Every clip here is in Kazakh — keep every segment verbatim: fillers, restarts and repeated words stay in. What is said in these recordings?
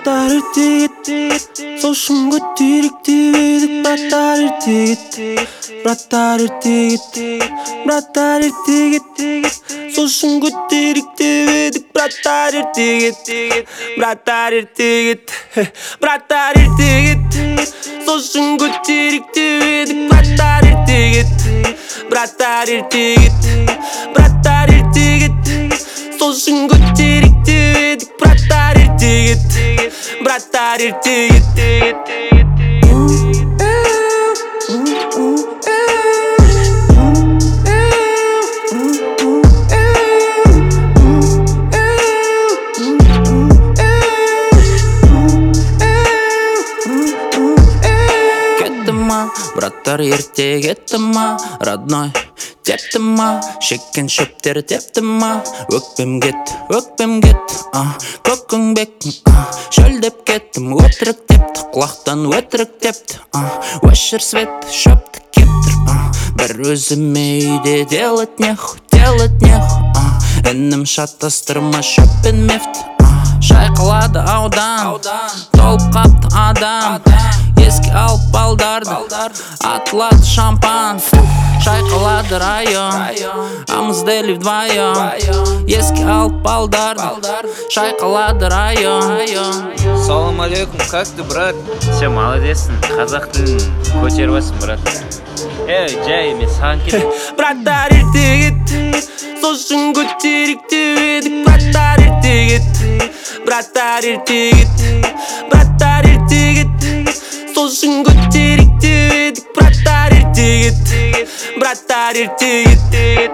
браттар ертегет сосын көтеріктеп едік браттар ертегет браттар ертегет браттар ертегет сосын көтеріктеп едік браттар ертегет браттар ертегет браттар ертегет сосын көтеріктеп едік браттар ертегет браттар ертегет браттар ертегет сосын көтеріктеп едік браттар ертегет браттар ертегет браттар ерте кетті ма, родной тепті ма, шеккен шөптер тепті ма, өкпем кет, өкпем кет, көкіңбек, шөлдеп кеттім, өтірік тепті, құлақтан өтірік тепті, өшір свет, шөпті кептір, бір өзіме үйде делать неху, делать неху, інім шатастырма шөппен мефті, шайқалады аудан, толып қапты адам, еске алып балдарды, атылады шампан, шайқалады район, амыздели вдвоем, еске алып балдарды, шайқалады район. Салам алейкум, как ты, брат? Все, молодецсің, қазақ тілін көтеріп алсың, брат. Эй, жай, мен саған келем. Браттар ертегет, сосын көтеріктеп едік, браттар ертегет, браттар ертегет, браттар ертегет, сосын көтеріктеп едік, браттар ертегет, браттар ертегет.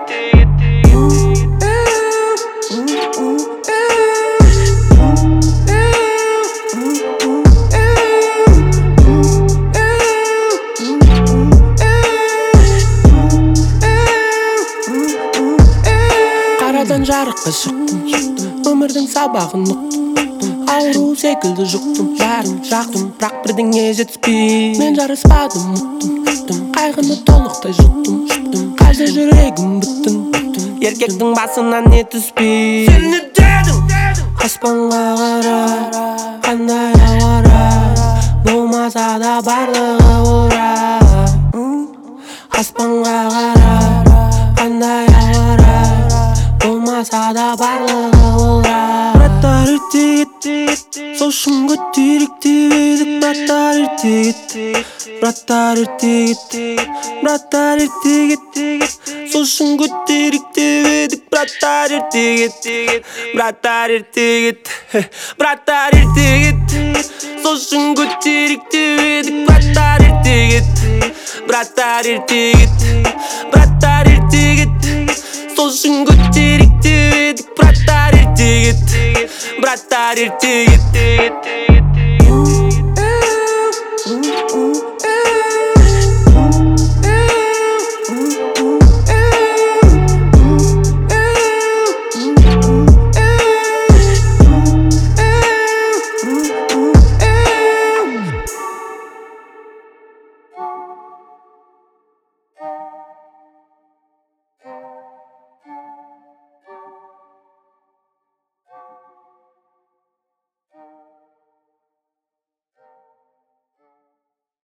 Қарадан жарыққа шықтым, өмірдің сабағын ұқтым, ауру секілді жұқтым, бәрін жақтым, бірақ бірдеңе жетіспей. Мен жараспадым, ұттым, қайғыны толықтай жұттым, қайда жүрегім бүттім, еркектің басынан не түспей. Сен не дедің? Аспанға қара, қандай ауара, болмаса да барлығы ора. Аспанға қара, қандай ауара, болмаса да барлығы ора. Браттар ертегет, сосын көтеріктеп едік, браттар ертегет, браттар ертегет, браттар ертегет, сосын көтеріктеп едік, браттар ертегет, браттар ертегет, браттар ертегет, сосын көтеріктеп едік, браттар ертегет, браттар ертегет, браттар ертегет, сосын көтеріктеп едік, браттар ертегет, браттар ертегет.